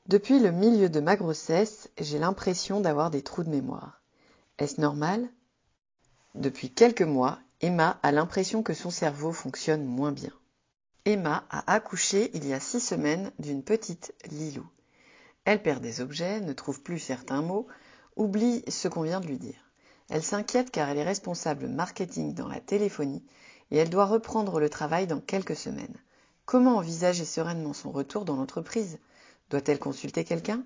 Depuis le milieu de ma grossesse, j'ai l'impression d'avoir des trous de mémoire. Est-ce normal? Depuis quelques mois, Emma a l'impression que son cerveau fonctionne moins bien. Emma a accouché il y a 6 semaines d'une petite Lilou. Elle perd des objets, ne trouve plus certains mots, oublie ce qu'on vient de lui dire. Elle s'inquiète car elle est responsable marketing dans la téléphonie et elle doit reprendre le travail dans quelques semaines. Comment envisager sereinement son retour dans l'entreprise? Doit-elle consulter quelqu'un?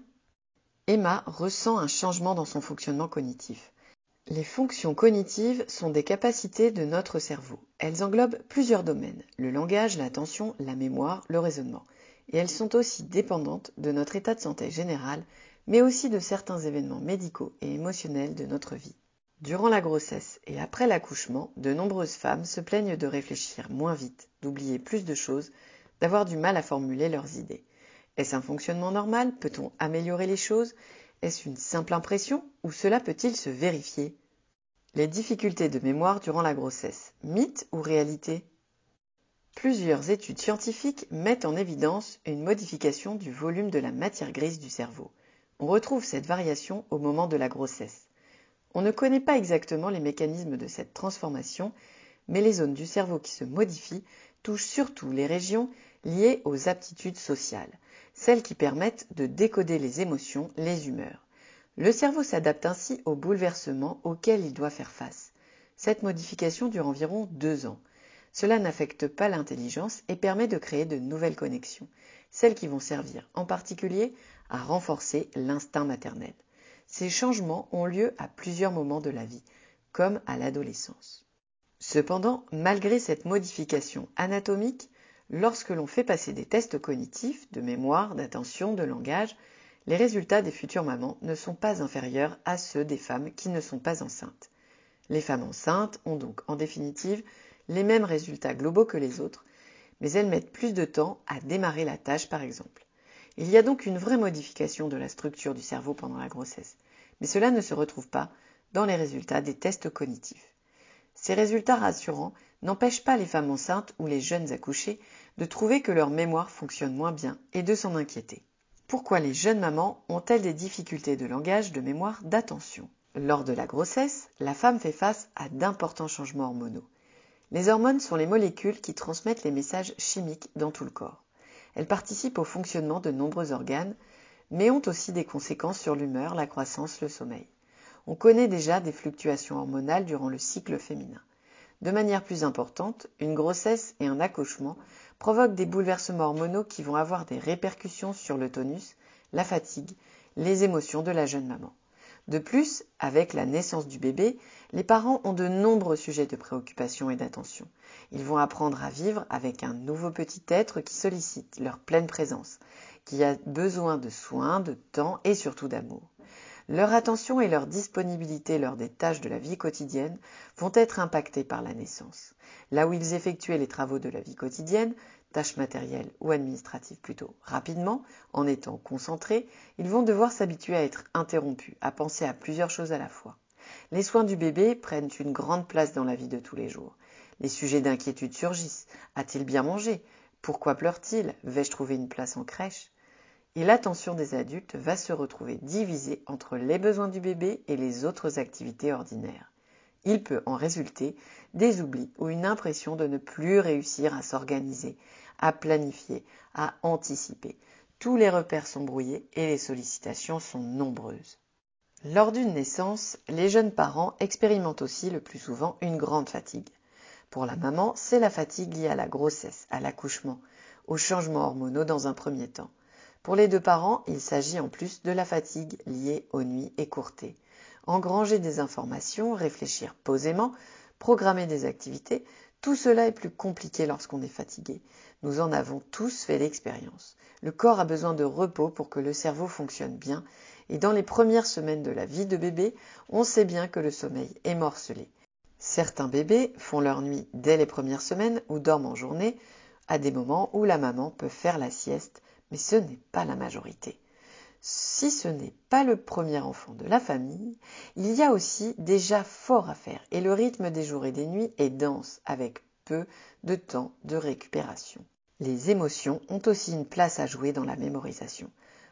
Emma ressent un changement dans son fonctionnement cognitif. Les fonctions cognitives sont des capacités de notre cerveau. Elles englobent plusieurs domaines, le langage, l'attention, la mémoire, le raisonnement. Et elles sont aussi dépendantes de notre état de santé général, mais aussi de certains événements médicaux et émotionnels de notre vie. Durant la grossesse et après l'accouchement, de nombreuses femmes se plaignent de réfléchir moins vite, d'oublier plus de choses, d'avoir du mal à formuler leurs idées. Est-ce un fonctionnement normal? Peut-on améliorer les choses? Est-ce une simple impression ou cela peut-il se vérifier? Les difficultés de mémoire durant la grossesse, mythe ou réalité? Plusieurs études scientifiques mettent en évidence une modification du volume de la matière grise du cerveau. On retrouve cette variation au moment de la grossesse. On ne connaît pas exactement les mécanismes de cette transformation, mais les zones du cerveau qui se modifient touchent surtout les régions liées aux aptitudes sociales, celles qui permettent de décoder les émotions, les humeurs. Le cerveau s'adapte ainsi aux bouleversements auxquels il doit faire face. Cette modification dure environ 2 ans. Cela n'affecte pas l'intelligence et permet de créer de nouvelles connexions, celles qui vont servir en particulier à renforcer l'instinct maternel. Ces changements ont lieu à plusieurs moments de la vie, comme à l'adolescence. Cependant, malgré cette modification anatomique, lorsque l'on fait passer des tests cognitifs, de mémoire, d'attention, de langage, les résultats des futures mamans ne sont pas inférieurs à ceux des femmes qui ne sont pas enceintes. Les femmes enceintes ont donc en définitive les mêmes résultats globaux que les autres, mais elles mettent plus de temps à démarrer la tâche par exemple. Il y a donc une vraie modification de la structure du cerveau pendant la grossesse, mais cela ne se retrouve pas dans les résultats des tests cognitifs. Ces résultats rassurants n'empêchent pas les femmes enceintes ou les jeunes accouchées de trouver que leur mémoire fonctionne moins bien et de s'en inquiéter. Pourquoi les jeunes mamans ont-elles des difficultés de langage, de mémoire, d'attention? Lors de la grossesse, la femme fait face à d'importants changements hormonaux. Les hormones sont les molécules qui transmettent les messages chimiques dans tout le corps. Elles participent au fonctionnement de nombreux organes, mais ont aussi des conséquences sur l'humeur, la croissance, le sommeil. On connaît déjà des fluctuations hormonales durant le cycle féminin. De manière plus importante, une grossesse et un accouchement provoquent des bouleversements hormonaux qui vont avoir des répercussions sur le tonus, la fatigue, les émotions de la jeune maman. De plus, avec la naissance du bébé, les parents ont de nombreux sujets de préoccupation et d'attention. Ils vont apprendre à vivre avec un nouveau petit être qui sollicite leur pleine présence, qui a besoin de soins, de temps et surtout d'amour. Leur attention et leur disponibilité lors des tâches de la vie quotidienne vont être impactées par la naissance. Là où ils effectuaient les travaux de la vie quotidienne, tâches matérielles ou administratives plutôt rapidement, en étant concentrés, ils vont devoir s'habituer à être interrompus, à penser à plusieurs choses à la fois. Les soins du bébé prennent une grande place dans la vie de tous les jours. Les sujets d'inquiétude surgissent. A-t-il bien mangé? Pourquoi pleure-t-il? Vais-je trouver une place en crèche? Et l'attention des adultes va se retrouver divisée entre les besoins du bébé et les autres activités ordinaires. Il peut en résulter des oublis ou une impression de ne plus réussir à s'organiser, à planifier, à anticiper. Tous les repères sont brouillés et les sollicitations sont nombreuses. Lors d'une naissance, les jeunes parents expérimentent aussi le plus souvent une grande fatigue. Pour la maman, c'est la fatigue liée à la grossesse, à l'accouchement, aux changements hormonaux dans un premier temps. Pour les 2 parents, il s'agit en plus de la fatigue liée aux nuits écourtées. Engranger des informations, réfléchir posément, programmer des activités, tout cela est plus compliqué lorsqu'on est fatigué. Nous en avons tous fait l'expérience. Le corps a besoin de repos pour que le cerveau fonctionne bien, et dans les premières semaines de la vie de bébé, on sait bien que le sommeil est morcelé. Certains bébés font leur nuit dès les premières semaines ou dorment en journée, à des moments où la maman peut faire la sieste, mais ce n'est pas la majorité. Si ce n'est pas le premier enfant de la famille, il y a aussi déjà fort à faire et le rythme des jours et des nuits est dense avec peu de temps de récupération. Les émotions ont aussi une place à jouer dans la mémorisation.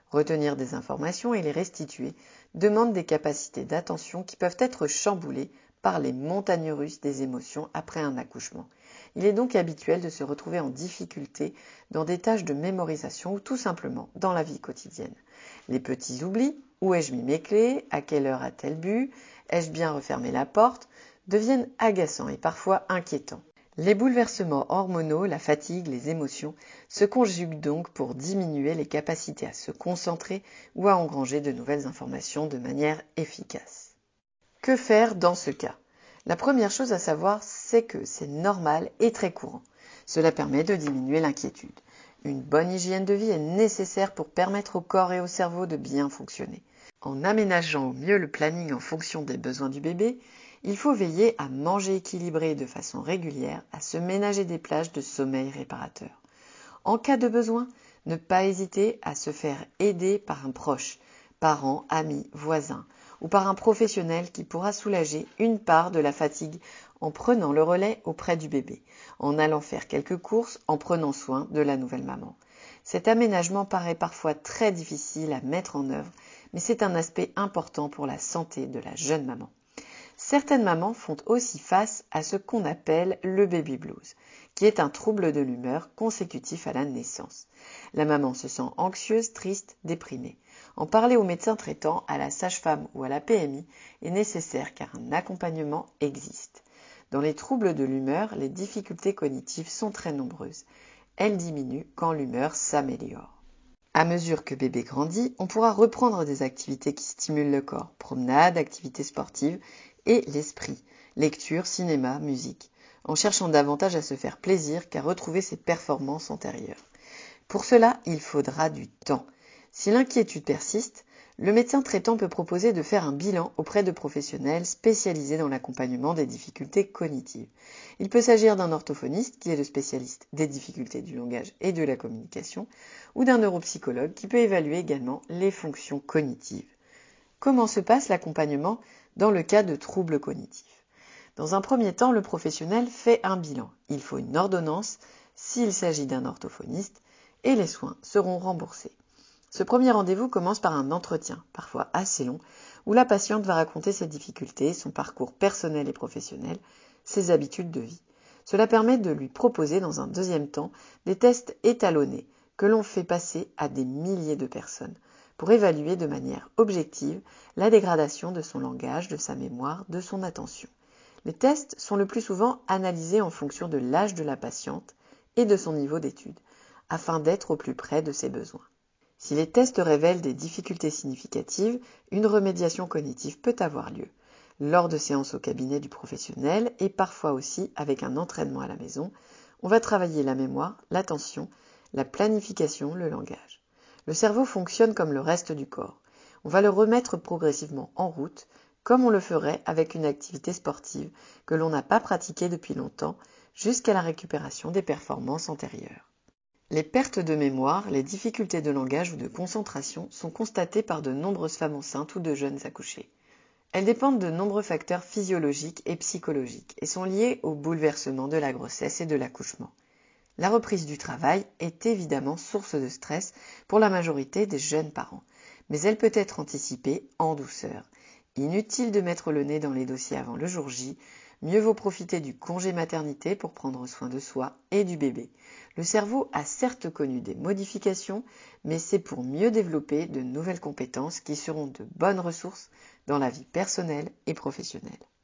Retenir des informations et les restituer demande des capacités d'attention qui peuvent être chamboulées par les montagnes russes des émotions après un accouchement. Il est donc habituel de se retrouver en difficulté dans des tâches de mémorisation ou tout simplement dans la vie quotidienne. Les petits oublis, où ai-je mis mes clés, à quelle heure a-t-elle bu, ai-je bien refermé la porte, deviennent agaçants et parfois inquiétants. Les bouleversements hormonaux, la fatigue, les émotions se conjuguent donc pour diminuer les capacités à se concentrer ou à engranger de nouvelles informations de manière efficace. Que faire dans ce cas? La première chose à savoir, c'est que c'est normal et très courant. Cela permet de diminuer l'inquiétude. Une bonne hygiène de vie est nécessaire pour permettre au corps et au cerveau de bien fonctionner. En aménageant au mieux le planning en fonction des besoins du bébé, il faut veiller à manger équilibré de façon régulière, à se ménager des plages de sommeil réparateur. En cas de besoin, ne pas hésiter à se faire aider par un proche, parent, ami, voisin, ou par un professionnel qui pourra soulager une part de la fatigue en prenant le relais auprès du bébé, en allant faire quelques courses, en prenant soin de la nouvelle maman. Cet aménagement paraît parfois très difficile à mettre en œuvre, mais c'est un aspect important pour la santé de la jeune maman. Certaines mamans font aussi face à ce qu'on appelle le baby blues, qui est un trouble de l'humeur consécutif à la naissance. La maman se sent anxieuse, triste, déprimée. En parler au médecin traitant, à la sage-femme ou à la PMI est nécessaire car un accompagnement existe. Dans les troubles de l'humeur, les difficultés cognitives sont très nombreuses. Elles diminuent quand l'humeur s'améliore. À mesure que bébé grandit, on pourra reprendre des activités qui stimulent le corps, promenade, activités sportives et l'esprit, lecture, cinéma, musique, en cherchant davantage à se faire plaisir qu'à retrouver ses performances antérieures. Pour cela, il faudra du temps. Si l'inquiétude persiste, le médecin traitant peut proposer de faire un bilan auprès de professionnels spécialisés dans l'accompagnement des difficultés cognitives. Il peut s'agir d'un orthophoniste qui est le spécialiste des difficultés du langage et de la communication, ou d'un neuropsychologue qui peut évaluer également les fonctions cognitives. Comment se passe l'accompagnement dans le cas de troubles cognitifs? Dans un premier temps, le professionnel fait un bilan. Il faut une ordonnance s'il s'agit d'un orthophoniste et les soins seront remboursés. Ce premier rendez-vous commence par un entretien, parfois assez long, où la patiente va raconter ses difficultés, son parcours personnel et professionnel, ses habitudes de vie. Cela permet de lui proposer dans un deuxième temps des tests étalonnés que l'on fait passer à des milliers de personnes pour évaluer de manière objective la dégradation de son langage, de sa mémoire, de son attention. Les tests sont le plus souvent analysés en fonction de l'âge de la patiente et de son niveau d'études, afin d'être au plus près de ses besoins. Si les tests révèlent des difficultés significatives, une remédiation cognitive peut avoir lieu, lors de séances au cabinet du professionnel et parfois aussi avec un entraînement à la maison. On va travailler la mémoire, l'attention, la planification, le langage. Le cerveau fonctionne comme le reste du corps. On va le remettre progressivement en route, comme on le ferait avec une activité sportive que l'on n'a pas pratiquée depuis longtemps, jusqu'à la récupération des performances antérieures. Les pertes de mémoire, les difficultés de langage ou de concentration sont constatées par de nombreuses femmes enceintes ou de jeunes accouchés. Elles dépendent de nombreux facteurs physiologiques et psychologiques et sont liées au bouleversement de la grossesse et de l'accouchement. La reprise du travail est évidemment source de stress pour la majorité des jeunes parents, mais elle peut être anticipée en douceur. Inutile de mettre le nez dans les dossiers avant le jour J, mieux vaut profiter du congé maternité pour prendre soin de soi et du bébé. Le cerveau a certes connu des modifications, mais c'est pour mieux développer de nouvelles compétences qui seront de bonnes ressources dans la vie personnelle et professionnelle.